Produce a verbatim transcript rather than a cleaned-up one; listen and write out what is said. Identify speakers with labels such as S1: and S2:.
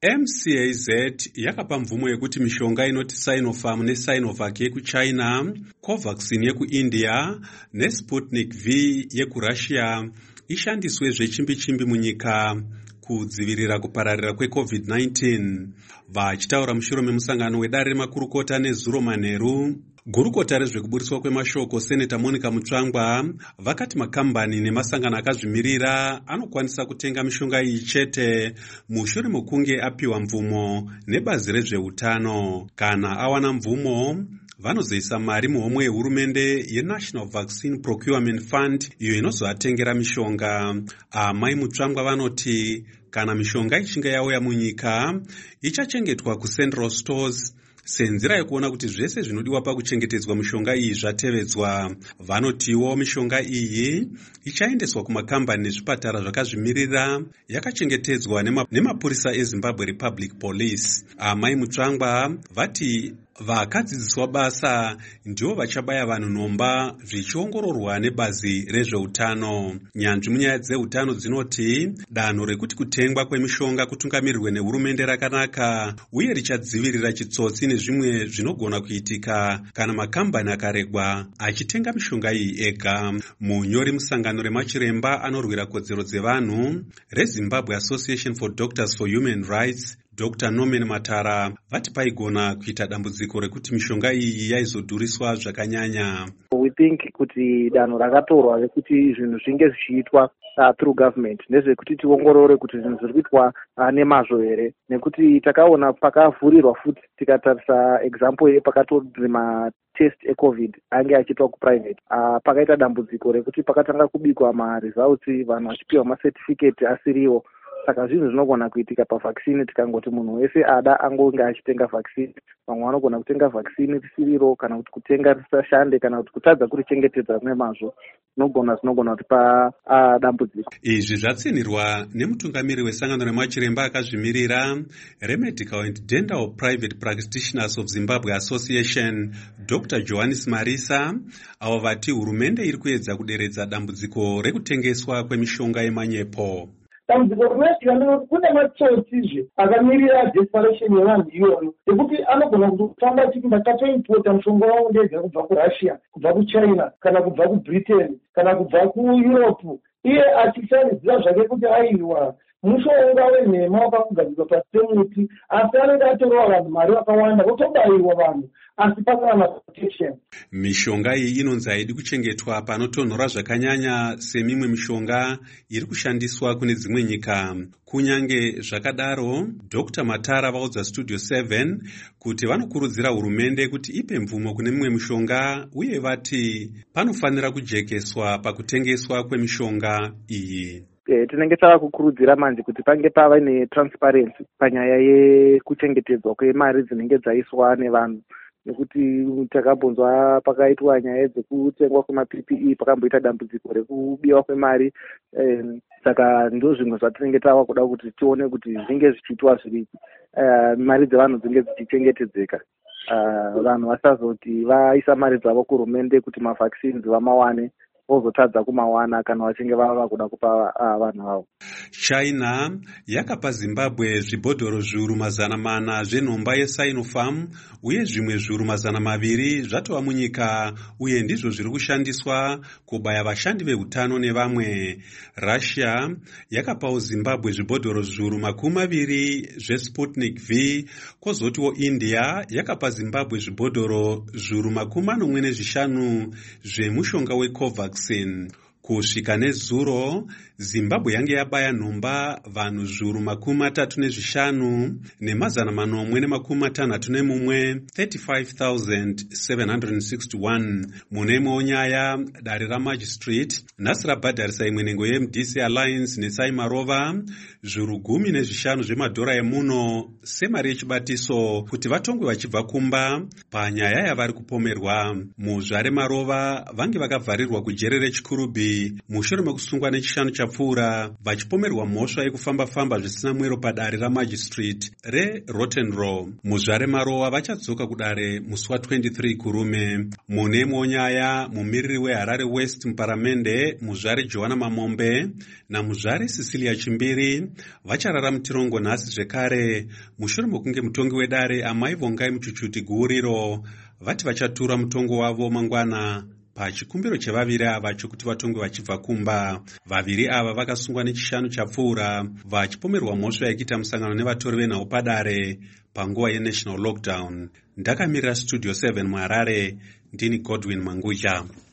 S1: M C A Z yakapa mvumo yekuti mishonga inoti Sinopharm neSinovac yekuChina, Covaxin yekuIndia neSputnik V yekuRussia ishandiswe zvechimbi-chimbi munyika kudzivirira kupararira kweCovid nineteen. Vachitaura mushure memusangano wedare remakurukota nezuro manheru, gurukota rezvekuburiswa kwemashoko Seneta Monica Mutsvangwa vakati makambani nemasangano akazvimirira anokwanisa kutenga mishonga iyi chete mushure mekunge apiwa mvumo nebazi rezveutano. Kana awana mvumo, vanozoisa mari muhomwe yehurumende yeNational Vaccine Procurement Fund iyo inozoatengera mishonga. Amai Mutsvangwa vanoti kana mishonga ichinge yauya munyika ichachengetwa kuCentral Stores senzira yekuona kuti zvese zvinodiwa pakuchengetedzwa mishonga iyi zvatevedzwa. Vanotiwo mishonga iyi ichaendeswa kumakambani nezvipatara zvakazvimirira yakachengetedzwa nema, nemapurisa eZimbabwe Republic Police. Amai Mutsvangwa vati vakadzidziswa basa ndivo vachabaya vanhu nomba zvichiongororwa nebazi rezveutano. Nyanzvi munyaya dzeutano dzinoti danho rekuti kutengwa kwemishonga kutungamirirwe nehurumende rakanaka uye richadzivirira chitsotsi nezvimwe zvinogona kuitika kana makambani akaregwa achitenga mishonga iyi ega. Munyori musangano remachiremba anorwira kodzero dzevanhu reZimbabwe Association for Doctors for Human Rights, Doctor Norman Matara vati paigona kuita dambudziko rekuti mishonga iyi yaizodhuriswa zvakanyanya.
S2: We think kuti danho rakatorwa rekuti zvinhu zvinge zvichiitwa uh, through government ndezvekuti tiongorore kuti zvinhu zviri kuitwa uh, nemazvo here, nekuti takaona pakavhurirwa futi tikatarisa example yepakatori matest eCovid ange achiitwa kuprivate uh, pakaita dambudziko rekuti pakatanga kubikwa maresults vanhu vachipiwa macertificate asiriwo. Saka zvinhu zvinogona kuitika pavaccine tikangoti munhu wese ada angonge achitenga vaccine. Vamwe vanogona kutenga vaccine risiriro kana kuti kutenga risashande kana kuti kutadza kurichengetedza nemazvo zvinogona zvinogona kutipa uh, dambudziko.
S1: Izvi zvatsinirwa nemutungamiri wesangano remachiremba akazvimirira reMedical and Dental Private Practitioners of Zimbabwe Association, Doctor Johannes Marisa, avo vati hurumende iri kuedza kuderedza dambudziko rekutengeswa kwemishonga yemanyepo.
S3: Dambudziko rinoti ndinoti kune matsotsizve akamirira desperation yevanhu iyoyo yekuti anogona kutofamba achiti ndakatoimpota mushonga wangu ndega kubva kuRussia, kubva kuChina kana kubva kuBritain kana kubva kuEurope, iye achishanidzira zvake kuti aiwa mushonga wenhema wakakugadzirwa pasi pemuti, asi anenge atorwa vanhu mari vakawanda votobayiwa vanhu asi pasina protection.
S1: Mishonga iyi inonzi haidi kuchengetwa panotonhora zvakanyanya semimwe mishonga iri kushandiswa kune dzimwe nyika. Kunyange zvakadaro, Doctor Matara vaudza Studio seven kuti vanokurudzira hurumende kuti ipe mvumo kune mimwe mishonga uye vati panofanira kujekeswa pakutengeswa kwemishonga iyi.
S2: E, tinenge tava kukurudzira manje kuti pange pava netransparency panyaya yekuchengetedzwa kwemari dzinenge dzaiswa nevanhu, nekuti takabvunzwa pakaitwa nyaya dzekutengwa kwemaP P E pakamboita dambudziko rekubiwa kwemari. E, saka ndo zvimwe zvatinenge tava kuda kuti tione kuti zvinge zvichiitwa zviri uh, mari dzevanhu dzinge dzichichengetedzeka. Uh, vanhu vasazoti vaisa mari dzavo kuhurumende kuti mavaccines vamawane vozotadza kumawana kana vachinge vava kuda kupa uh, vanhu vavo.
S1: China yakapa Zimbabwe zvibhodhoro zviuru mazana mana zvenhomba yeSinopharm uye zvimwe zviuru mazana maviri zvatova munyika uye ndizvo zviri kushandiswa kubaya vashandi veutano nevamwe. Russia yakapawo Zimbabwe zvibhodhoro zviuru makumi maviri zveSputnik V, kwozotiwo India yakapa Zimbabwe zvibhodhoro zviuru makumi manomwe nezvishanu zvemushonga weCovaxin. Kusvika nezuro, Zimbabwe yange yabaya nhomba vanhu zviuru makumi matatu nezvishanu nemazana manomwe nemakumi matanhatu nemumwe, thirty-five thousand seven hundred sixty-one. Mune imwewo nyaya, dare raMagistrate nhasi rabhadharisa imwe nhengo yeM D C Alliance neSaimarova zviuru gumi nezvishanu zvemadhora emuno semari yechibatiso kuti vatongwe vachibva kumba panyaya yavari kupomerwa. Muzvare Marova vange vakavharirwa kujere reChikurubi Zimbabwe mushure mekusungwa nechishanu chapfuura vachipomerwa mhosva yekufamba-famba zvisina mwero padare ramajistrate reRotten Row. Muzvare Marowa vachadzoka kudare musi wa23 kurume. Mune mwonyaya mumiriri weHarare West muparamende muzvare Johanna Mamombe namuzvare Cecilia Chimbiri vacharara mutirongo nhasi zvekare mushure mekunge mutongi wedare Amai Vongai Muchuchuti Guuriro vati vachatura mutongo wavo mangwana pachikumbiro chevaviri ava chokuti vatongwe vachibva kumba. Vaviri ava vakasungwa nechishanu chapfuura vachipomerwa mhosva yekuita musangano nevatori venhau padare panguva yenational lockdown. Ndakamirira Studio seven muHarare, ndini Godwin Manguja.